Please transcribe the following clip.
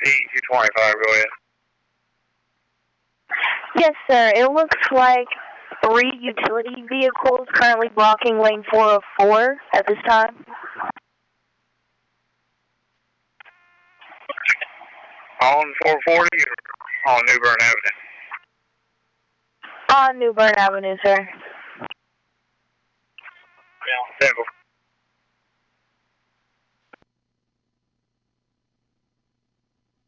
E225, go ahead. Yes, sir. It looks like 3 utility vehicles currently blocking lane 404 at this time. On 440 or on New Bern Avenue? On New Bern Avenue, sir.